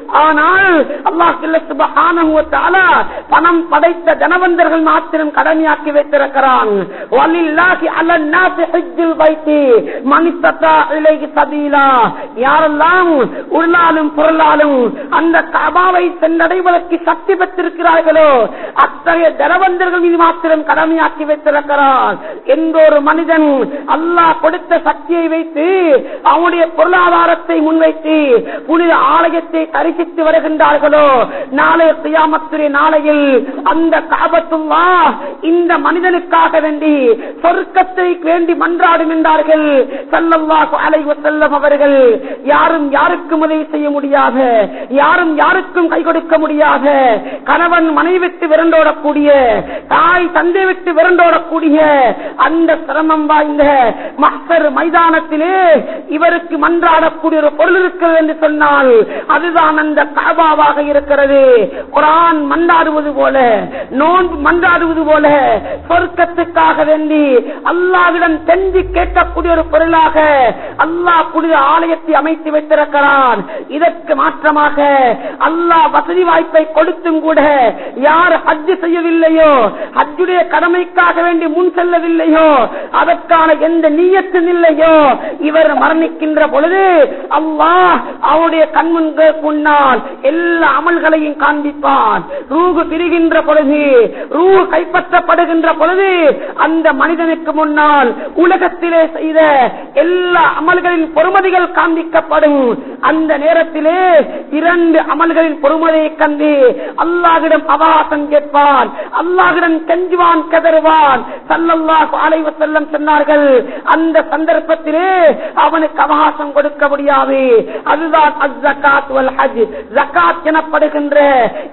ஆனால் அல்லாஹ் சுப்ஹானஹு வ தஆலா பணம் படைத்த தனவந்தர்கள் மாத்திரம் கடமையாக்கி வைத்திருக்கிறான். வலில்லாஹி அலன் நாஸி ஹஜ்ஜுல் பைத்தி மன் இஸ்ததா இலைஹி சபீலா. யாரெல்லாம் உருளாலும் பொருளாலும் அந்த கஅபாவை சென்றடைவதற்கு சக்தி பெற்றிருக்கிறார்களோ அத்தகைய தனவந்தர்கள் மீது மாத்திரம் கடமையாக்கி வைத்திருக்கிறான். எந்த ஒரு மனிதன் அல்லாஹ் கொடுத்த சக்தியை வைத்து அவனுடைய பொருளாதாரத்தை முன்வைத்து புனித ஆலயத்தை தரிசித்து வருகின்றார்களோ, நாளைய கியாமத்துடைய நாளையில் அந்த கஅபத்துல்லாஹ் இந்த மனிதனுக்காக வேண்டி சொர்க்கத்தை வேண்டி மன்றாடும் என்றார்கள் ஸல்லல்லாஹு அலைஹி வஸல்லம் அவர்கள். யாரும் யாருக்கும் உதவி செய்ய முடியாத, யாரும் யாருக்கும் கை கொடுக்க முடியாத, கணவன் மனைவி விட்டு விரண்டோடக்கூடிய, தாய் தந்தை விட்டு விரண்டோடக்கூடிய அந்த சிரமம் வாய்ந்த மஹ்ஷர் மைதானத்திலே இவருக்கு மன்றாடக்கூடிய ஒரு பொருள் இருக்கிறது என்று சொன்னால் அதுதான் அந்த கஅபாவாக இருக்கிறது. குர்ஆன் மன்றாடுவது போல, நோன்பு மன்றாடுவது போல சொர்க்கத்துக்காக வேண்டி அல்லாஹ்விடம் செஞ்சு கேட்கக்கூடிய ஒரு பொருளாக அல்லாஹ் புனித ஆலயத்தை அமைத்து வைத்திருக்கிறான். இதற்கு மாற்றமாக அல்லாஹ் வசதி வாய்ப்பை கொடுத்தும் கூட யார் ஹஜ் செய்யவில்லையோ, ஹஜ்ஜுடைய கடமைக்காக வேண்டி முன் செல்லவில்லையோ, அதற்கான எந்த நியத்தும் இல்லையோ, இவர் மரணிக்கின்ற பொழுது அல்லாஹ் அவருடைய கண்முன்கு முன்னால் எல்லா அமல்களையும் காண்பிப்பான். ரூஹ் பிரிகின்ற பொழுது, ரூஹ் கைப்பற்றப்படுகின்ற பொழுது அந்த மனிதனுக்கு முன்னால் உலகத்திலே செய்த எல்லா அமல்களின் பொறுமதிகள் காண்பிக்கப்படும். அந்த நேரத்திலே இரண்டு அமல்களின் பொறுமதியை கண்டு அல்லாஹ்விடம் அவகாசம் கேட்பான், அல்லாஹ்விடம் கெஞ்சுவான், கதறுவான். ஸல்லல்லாஹு அலைஹி வஸல்லம் சொன்னார்கள், அந்த சந்தர்ப்பத்திலே அவனுக்கு அவகாசம் கொடுக்க முடியாது. அதுதான் அஸ்ஸகாத் வல் ஹஜ். ஜகாத் எனப்படுகின்ற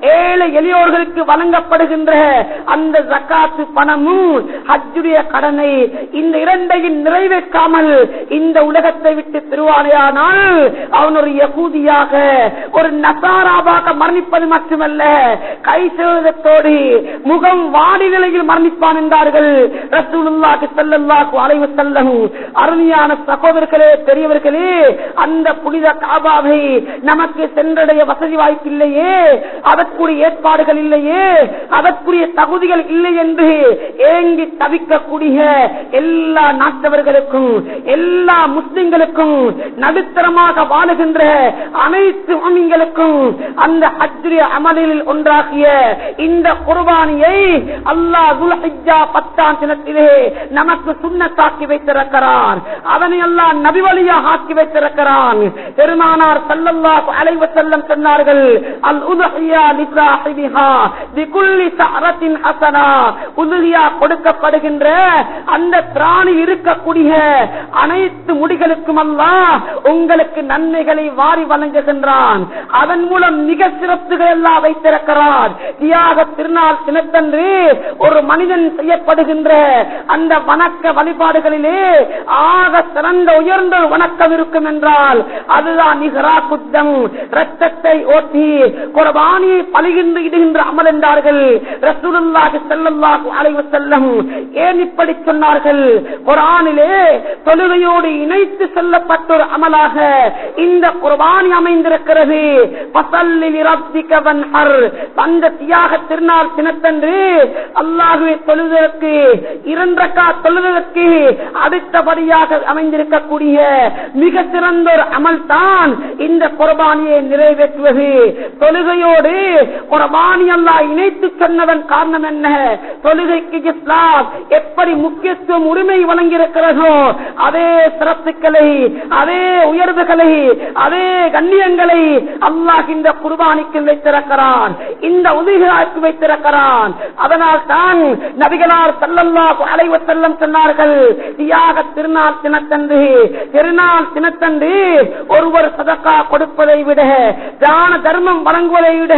ஏழை எளியோர்களுக்கு வழங்கப்படுகின்ற அந்த ஜக்காத்து பணமும் ஹஜ்ஜுடைய கடனை இந்த இரண்டையும் நிறைவேற்றாமல் இந்த உலகத்தை விட்டு திருவானையானால் அவன் ஒரு யகூதியாக ஒரு நசாராவாக மரணிப்பது மட்டுமல்ல, கை சேதத்தோடு முகம் வாடி நிலையில் மரணிப்பான் என்றார்கள் ரசூலுல்லாஹி ஸல்லல்லாஹு அலைஹி வஸல்லம். அருமையான சகோதரர்களே, பெரியவர்களே, அந்த புனித காபாவை நமக்கு சென்றடைய வசதி வாய்ப்பில்லையே, அதற்குரிய ஏற்பாடுகள் இல்லையே, அதற்குரிய தகுதிகள் இல்லை என்று ஏங்கி தவிக்கக்கூடிய எல்லா நாட்டவர்களுக்கும் எல்லா முஸ்லிம்களுக்கும் நடுத்தரமாக வாழுகின்ற அனைத்து முஸ்லிம்களுக்கும் அந்த ஹஜ்ஜுடைய அமலில் ஒன்றாகிய இந்த குர்பானியை அல்லாஹ் துல்ஹிஜ்ஜா பத்தாம் தினத்திலே நமக்கு சுன்னத்தாக்கி வைத்திருக்கிறான். அதனை அல்லாஹ் நபி வழியாக ஆக்கி வைத்திருக்கிறான். பெருமானார் ஸல்லல்லாஹு அலைஹி வஸல்லம் சொன்னார்கள், அல் உதுஹியா லிசாஹிபிஹா பிகுல்லி ஸஅரத்தின் ஹஸனா. உதுஹியா கொடுக்கப்படுகின்ற அந்த பிராணி இருக்கக்கூடிய அனைத்து முடிகளுக்கும் அல்லாஹ் உங்களுக்கு நன்மைகளை வாரி வழங்குகின்றான். அதன் மூலம் மிக சிறப்புகள் எல்லாம் வைத்திருக்கிறார். தியாக திருநாள் தினத்தன்று ஒரு மனிதன் செய்யப்படுகின்ற அந்த வணக்க வழிபாடுகளிலே ஆக சிறந்த உயர்ந்த வணக்கம் இருக்கும் என்றால் அதுதான் நிகரா குத்தம், ரத்தத்தை ஓட்டி குர்பானியை பலிகின்ற இடுகின்ற அமல் என்றார்கள் ரசூலுல்லாஹி ஸல்லல்லாஹு அலைஹி வஸல்லம். ஏன் இப்படி சொன்னார்கள்? குர்ஆனிலே தொழுகையோடு இணைத்து சொல்லப்பட்ட ஒரு அமலாக இந்த குர்பானி அமைந்திருக்கிறது. ஃபஸல்லி லிரப்பிக வன்ஹர். அந்த தியாக திருநாள் தினத்தன்று அல்லாஹ்வை தொழுவதற்கு இரண்டு ரக்காத் தொழுவதற்கு அடுத்தபடியாக அமைந்திருக்கக்கூடிய மிக சிறந்த ஒரு அமல் தான் இந்த குர்பானியை நிறைவேற்றுவது. தொழுகையோடு குர்பானி அல்லாஹ் இணைத்து சொன்னதன் காரணம் என்ன? தொழுகைக்கு இஸ்லாம் எப்படி முக்கியத்துவம் உரிமை வழங்கியிருக்கிறதோ அதே சிறப்புகளை, அதே உயர்வுகளை, அதே கண்ணியங்களை அல்லாஹ் இந்த குர்பானிக்கு வைத்திருக்கிறான், இந்த உதவிக்கு வைத்திருக்கிறான். அதனால் தான் நபிகளார் ஸல்லல்லாஹு அலைஹி வஸல்லம் சொன்னார்கள், தியாக திருநாள் தினத்தன்று திருநாள் தினத்தன்று ஒருவர் சதகா கொடுப்பதை விட, தான தர்மம் வழங்குவதை விட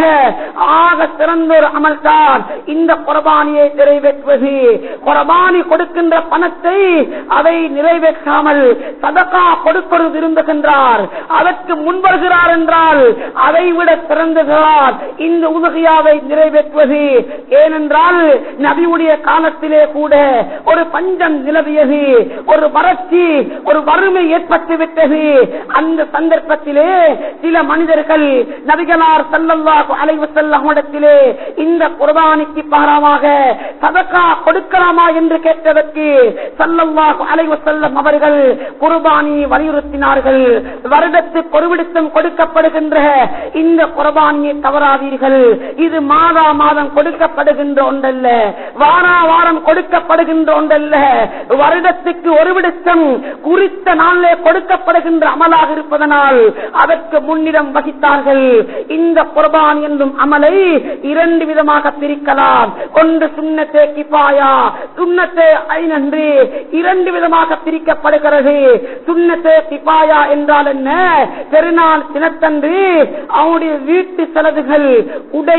ஆக சிறந்த ஒரு அமல் தான் இந்த குர்பானியை நிறைவேற்றுவது. குர்பானி கொடுக்கின்ற பணத்தை அதை நிறைவேற்றாமல் சதகா கொடுப்பது விரும்புகின்றார், அதற்கு முன்வருகிறார் என்றால் அதை விட சிறந்துகிறார் இந்த உதுஹியாவை நிறைவேற்றுவது. ஏனென்றால் நபியுடைய காலத்திலே கூட ஒரு பஞ்சம் நிலவியது, ஒரு வறட்சி, ஒரு வறுமை ஏற்பட்டு விட்டது. அந்த சந்தர்ப்பத்திலே சில மனிதர்கள் நபிகளார் ஸல்லல்லாஹு அலைஹி வஸல்லம் இடத்திலே இந்த குர்பானிக்கு பாரமாக சதகா கொடுக்கலாமா என்று கேட்டதற்கு ஸல்லல்லாஹு அலைஹி வஸல்லம் அவர்கள் குர்பானியை வலியுறுத்தினார்கள். வருடத்துக்கு ஒரு விடுத்தம் கொடுக்கப்படுகின்ற இந்த குர்பானியை தவறாதீர்கள். இது மாதா மாதம் கொடுக்கப்படுகின்ற ஒன்றல்ல, வாரா வாரம் கொடுக்கப்படுகின்ற ஒன்றல்ல, வருடத்துக்கு ஒரு விடுத்தம் குறித்த நாளிலே கொடுக்கப்படுகின்ற அமலாக இருப்பதனால் அதற்கு முன்னிடம் வகித்தார்கள். இந்த குர்பான் என்னும் அமலை இரண்டு விதமாக பிரிக்கலாம். ஒன்று சுன்னத்தே கிஃபாயா, சுன்னத்தே ஐன் என்று இரண்டு விதமாக பிரிக்கப்படுகிறது. சுன்னத்தே கிஃபாயா என்றால் என்ன? பெருநாள் தினத்தன்று அவனுடைய வீட்டு செலவுகள், உடை,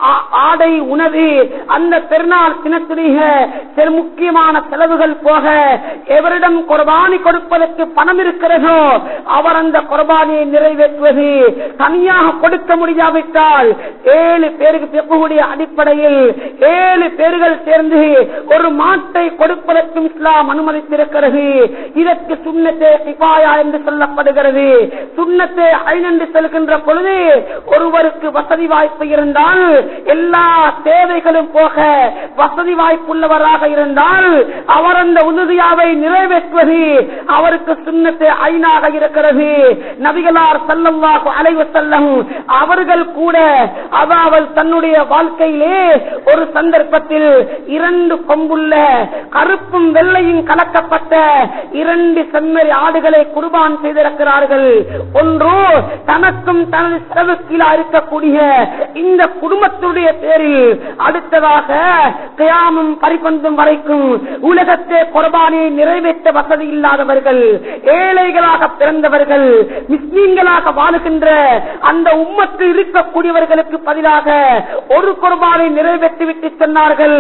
ஆடை, உணவு, அந்த பெருநாள் தினத்துடைய சில முக்கியமான செலவுகள் போக எவரிடம் குர்பானி கொடுப்பதற்கு பணம் இருக்கிறதோ அவர் அந்த குர்பானியை நிறைவேற்றுவது. தனியாக கொடுக்க முடியாவிட்டால் ஏழு பேருக்கு பெறக்கூடிய அடிப்படையில் ஏழு பேர்கள் சேர்ந்து ஒரு மாட்டை கொடுப்பதற்கும் இஸ்லாம் அனுமதித்திருக்கிறது. இதற்கு சுன்னத்தே கிஃபாயா என்று சொல்லப்படுகிறது. சுன்னத்தே ஐன் என்று சொல்கின்ற பொழுது ஒருவருக்கு வசதி வாய்ப்பு இருந்தால், எல்லா தேவைகளும் போக வசதி வாய்ப்புள்ளவராக இருந்தால் அவர் அந்த உதுஹியாவை நிறைவேற்றுவது அவருக்கு சுன்னத்தே ஐனாக இருக்கிறது. நபிகளார் ஸல்லல்லாஹு அலைஹி வஸல்லம் அவர்கள் கூட அதாவது தன்னுடைய வாழ்க்கையிலே ஒரு சந்தர்ப்பத்தில் இரண்டு கொம்புள்ள கருப்பும் வெள்ளையும் கலக்கப்பட்ட இரண்டு செம்மறி ஆடுகளை குர்பான் செய்திருக்கிறார்கள். ஒன்று தனக்கும் தனது செலவுக்கீழா இருக்கக்கூடிய இந்த குடும்பத்துடைய பேரில், அடுத்ததாக கியாமம் பரிபந்தும் வரைக்கும் உலகத்தை குர்பானியை நிறைவேற்ற வசதி இல்லாதவர்கள், ஏழைகளாக பிறந்தவர்கள், முஸ்லிம்களாக வாழுகின்ற அந்த உம்மத்தில் இருக்கக்கூடியவர்கள் குர்பான்களுக்கு பதிலாக ஒரு குர்பானை நிறைவேற்றிவிட்டு சொன்னார்கள்,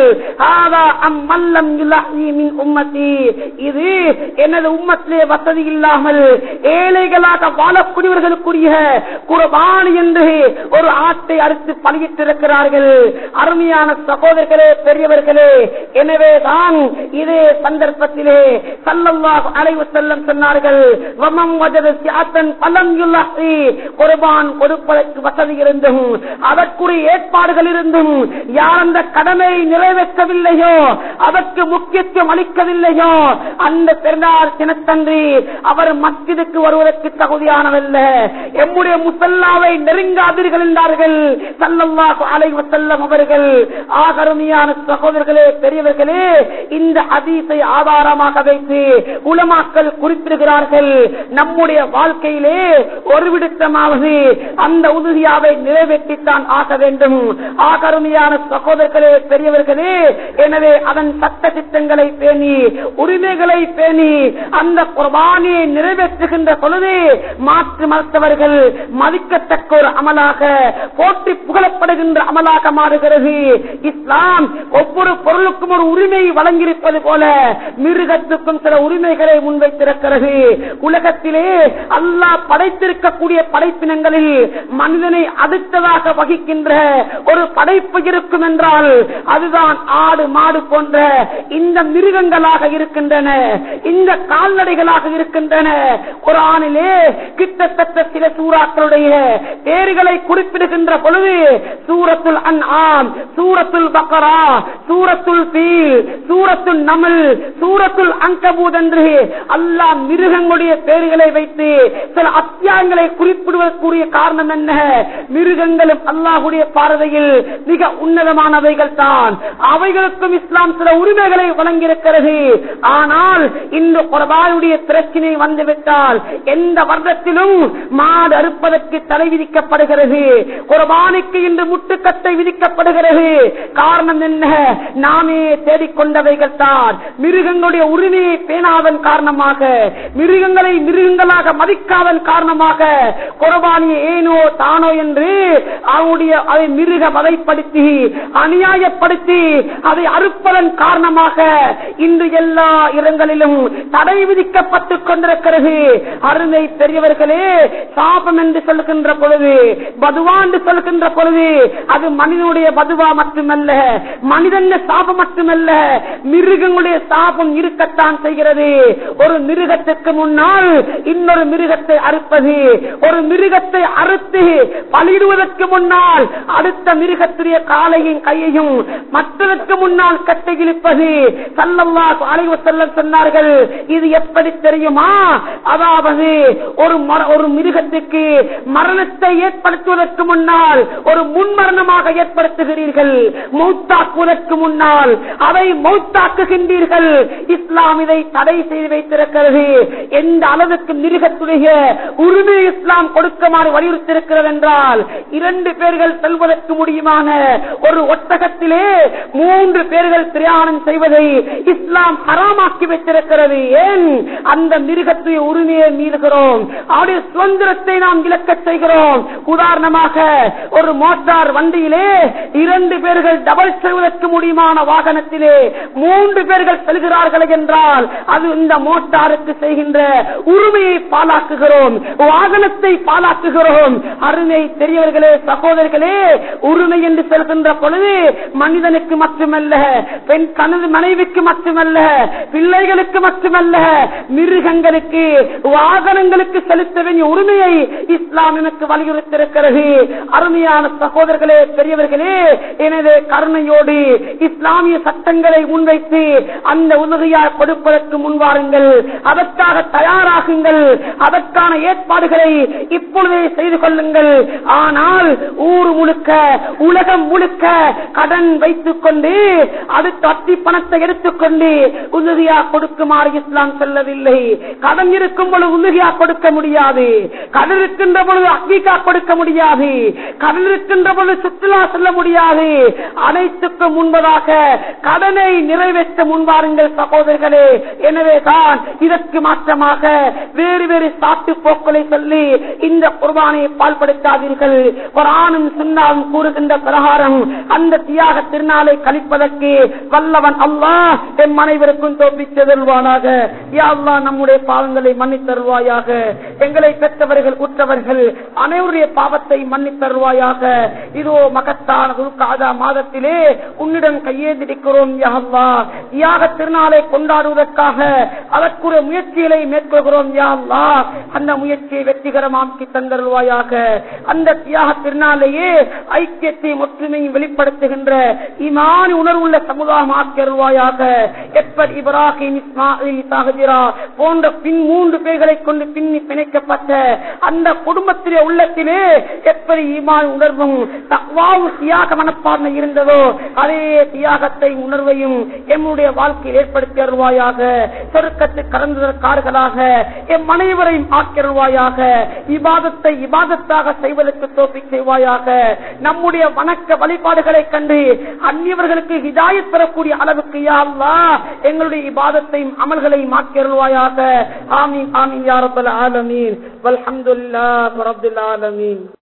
இது எனது உம்மத்திலே வசதி இல்லாமல் ஏழைகளாக வாழக்கூடியவர்களுக்குரிய குர்பானி என்று ஒரு ஆட்டை அறுத்து பலியிட்டிருக்கிறார்கள். அருமையான சகோதரர்களே, பெரியவர்களே, எனவேதான் இதே சந்தர்ப்பத்திலே ஸல்லல்லாஹு அலைஹி வஸல்லம் சொன்னார்கள், வமம் வஜத ஸியாத்தன் ஃபலம் யுலஹி, குர்பான் கொடுப்பதற்கு வசதி இருந்தும் அதற்குரிய ஏற்பாடுகள் இருந்தும் யார் அந்த கடமை நிறைவேற்றவில்லையோ, அதற்கு முக்கியத்துவம் அளிக்கவில்லையோ, அந்த பெருநாள் தினத்தன்றி அவர் மஸ்ஜிதுக்கு வருவதற்கு தகுதியானவல்ல, எம்முடைய முஸல்லாவை நெருங்காதீர்கள் என்றார்கள் ஸல்லல்லாஹு அலைஹி வஸல்லம் அவர்கள். ஆகருமையான சகோதரர்களே, பெரியவர்களே, இந்த ஹதீஸை ஆதாரமாக வைத்து உலமாக்கள் குறிப்பிடுகிறார்கள், நம்முடைய வாழ்க்கையிலே ஒரு விடுத்தமாவது அந்த உதுகியாவை நிறைவேற்றித்தான் ஆக வேண்டும். ஆகருமையான சகோதரர்களே, பெரியவர்களே, எனவே அதன் சட்ட திட்டங்களை பேணி உரிமைகளை பேணி அந்த குர்பானியை நிறைவேற்றுகின்ற பொழுது மாற்று மறுத்தவர்கள் மதிக்கத்தக்க ஒரு அமலாக போற்றி புகழப்படுகின்ற அமலாக மாறுகிறது. இஸ்லாம் ஒவ்வொரு பொருளுக்கும் ஒரு உரிமை வழங்கியிருப்பது போல மிருகத்துக்கும் சில உரிமைகளை முன்வைத்திருக்கிறது. உலகத்திலே அல்லாஹ் படைத்திருக்கக்கூடிய படைப்பினங்களில் மனிதனை அடுத்ததாக வகிக்கின்ற ஒரு படைப்பு இருக்கும் என்றால் அதுதான் ஆடு மாடு போன்ற இந்த மிருகங்களாக இருக்கின்றன, இந்த கால்நடைகளாக இருக்கின்றன. குர்ஆனிலே கிட்டத்தட்ட சில சூறாக்களுடைய பேர்களை குறிப்பிடுகின்ற பொழுது சூரத்துல் அன்ஆம், சூரத்துல் பக்ரா, சூரத்துல் ஃபீல், சூரத்துல் நம்ல், சூரத்துல் அன்கபூத் என்று அல்லாஹ் மிருகங்களுடைய பெயர்களை வைத்து சில அத்தியாயங்களை குறிப்பிடுவதற்குரிய காரணம் என்ன? மிருகங்களும் அல்லாஹ்வுடைய பார்வையில் மிக உன்னதமானவைகள் தான். அவைகளுக்கும் இஸ்லாம் சில உரிமைகளை வழங்கியிருக்கிறது. ஆனால் இந்த குர்பானுடைய பிரச்சனை வந்துவிட்டால் எந்த வருடத்திலும் மாடு அறுப்பதற்கு தடை விதிக்கப்படுகிறது, குர்பானுக்கு இன்று முட்டுக்கட்டை விதிக்கப்படுகிறது. காரணம் என்ன? நாமே தேடிக்கொண்டவைகள் தான். மிருகங்களுடைய உரிமையை பேணாதன் காரணமாக, மிருகங்களை மிருகங்களாக மதிக்காதன் காரணமாக குர்பானியை ஏனோ தானோ என்று அவனுடைய அதை மிருக வதைப்படுத்தி அநியாயப்படுத்தி அதை அறுப்பதன் காரணமாக இன்று எல்லா இடங்களிலும் தடை விதிக்கப்பட்டுக் கொண்டிருக்கிறது. அருமை பெரியவர்களே, சாபம் என்று சொல்கின்ற பொழுது, பதுவா என்று சொல்கின்ற பொழுது அது மனிதனுடைய பதுவா மட்டுமல்ல, மனிதன் சாபம் மட்டுமல்ல, மிருகங்களுடைய சாபம் இருக்கத்தான் செய்கிறது. ஒரு மிருகத்துக்கு முன்னால் இன்னொரு மிருகத்தை அறுப்பது, ஒரு மிருகத்தை அறுத்து பலியிடுவதற்கு முன்னால் அடுத்த மிருகத்துடைய காலையும் கையையும் மற்றதற்கு முன்னால் கட்டை இழுப்பது. ஸல்லல்லாஹு அலைஹி வஸல்லம் சொன்னார்கள், இது எப்படி தெரியுமா? அதாவது ஒரு ஒரு மிருகத்துக்கு மரணத்தை ஏற்படுத்துவதற்கு முன்னால் ஒரு முன்மரணமாக ஏற்படுத்துகிறீர்கள், மௌத்தாக்குவதற்கு முன்னால் அதை மௌத்தாக்குகின்றீர்கள். இஸ்லாம் இதை தடை செய்து வைத்திருக்கிறது. எந்த அளவுக்கு மிருகத்துடைய உரிமை இஸ்லாம் கொடுக்குமாறு வலியுறுத்தியிருக்கிறது என்றால், இரண்டு பேர்கள் செல்வதற்கு முடியுமான ஒரு ஒட்டகத்திலே மூன்று பேர்கள் பிரயாணம் செய்வதை இஸ்லாம் ஹராமாக்கி வைத்திருக்கிறது. ஏன்? அந்த மிருகத்துடைய உரிமையை மீறுகிறோம், அவருடைய சுதந்திரத்தை நாம் இழக்க செய்கிறோம். உதாரணமாக ஒரு மோட்டார் வண்டியிலே இரண்டு பேர்கள் டபுள் செல்வதற்கு முடியுமான வாகனத்திலே மூன்று பேர்கள் செல்கிறார்கள் என்றால் அது இந்த மோட்டாருக்கு செய்கின்ற உரிமையை பாலாக்குகிறோம், வாகனத்தை பாலாக்குகிறோம். அருமை பெரியவர்களே, சகோதரர்களே, உரிமை என்று செல்கின்ற பொழுது மனிதனுக்கு மட்டுமல்ல, பெண் தனது மனைவிக்கு மட்டுமல்ல, பிள்ளைகளுக்கு மட்டுமல்ல, மிருகங்களுக்கு வாகனங்களுக்கு செலுத்த வேண்டிய உரிமையை இஸ்லாம் எனக்கு வலியுறுத்தியிருக்கிறது. அருமையான சகோதரர்களே, பெரியவர்களே, எனவே கருணையோடு இஸ்லாமிய சட்டங்களை முன்வைத்து அந்த உதவியா கொடுப்பதற்கு முன்வாருங்கள், அதற்காக தயாராகுங்கள், அதற்கான ஏற்பாடுகளை இப்பொழுதே செய்து கொள்ளுங்கள். ஆனால் ஊர் முழுக்க உலகம் முழுக்க கடன் வைத்துக் கொண்டு அடுத்த அத்தி பணத்தை எடுத்துக்கொண்டு உதவியா கொடுக்குமாறு இஸ்லாம் சொல்லவில்லை. கடன் இருக்கும் பொழுது உதவியா கொடுக்க முடியாது, கடன் இருக்கின்ற பொழுது அக்கீகா கொடுக்க முடியாது, கடன் இருக்கின்ற பொழுது சுற்றுலா செல்ல முடியாது. அனைத்துக்கும் முன்பதாக கடனை நிறைவேற்ற முன்வாருங்கள் சகோதரர்களே. எனவே தான் இதற்கு மாற்றமாக வேறு வேறு சாட்டு போக்களை சொல்லி இந்த குர்பானை பால்படுத்தாதீர்கள். குர்ஆனும் சுன்னாவும் கூறுகின்ற பிரகாரம் அந்த தியாக திருநாளை கழிப்பதற்கு வல்லவன் அல்லாஹ் எம் அனைவருக்கும் தோப்பிச் தருவானாக. யா அல்லாஹ் நம்முடைய பாவங்களை மன்னித் தருவாயாக. எங்களை பெற்றவர்கள் உற்றவர்கள் அனைவருடைய பாவத்தை மன்னித் தருவாயாக. இதோ மகத்தான துல்காதா மாதத்திலே உன்னிடம் கையேந்திருக்கிறோம் யா அல்லாஹ். தியாக திருநாளை கொண்டாடுவதற்காக அதற்குரிய முயற்சிகளை மேற்கொள்கிறோம் யா அல்லாஹ். அந்த முயற்சியை வெற்றிகரமாக்கி தந்தருவாயாக. அந்த தியாக திருநாளையே ஐக்கியத்தையும் ஒற்றுமையும் வெளிப்படுத்துகின்ற ஈமான் உணர்வுள்ள சமுதாயம் ஆக்கியருவாயாக. எப்படி இப்ராஹிம் இஸ்மாயில் இசாஹிரா போன்ற பின் மூன்று பேர்களை கொண்டு பின்னி பிணைக்கப்பட்ட அந்த குடும்பத்திலே உள்ளத்திலே எப்படி ஈமான் உணர்வும் தக்வாவும் தியாக மனப்பான்மை இருந்ததோ அதே தியாகத்தை உணர்வையும் எம்முடைய வாழ்க்கையில் ஏற்படுத்தி அருள்வாயாக. சொர்க்கத்தை கறந்ததற்கார்களாக எம் அனைவரையும் ஆக்கியருள்வாயாக. இபாதத்தை இபாதத்தாக செய்வதற்கு தோப்பிக் செய்வாயாக. நம்முடைய வணக்க வழிபாடுகளை கண்டு அந்நியவர்களுக்கு ஹிதாயத் பெறக்கூடிய அளவுக்கு யா அல்லாஹ் எங்களுடைய இபாதத்தையும் அமல்களையும் ஆக்கியருள்வாயாக. ஆமீன் ஆமீன் யா ரப்பல் ஆலமீன். வல்ஹம்துலில்லாஹி ரப்பில் ஆலமீன்.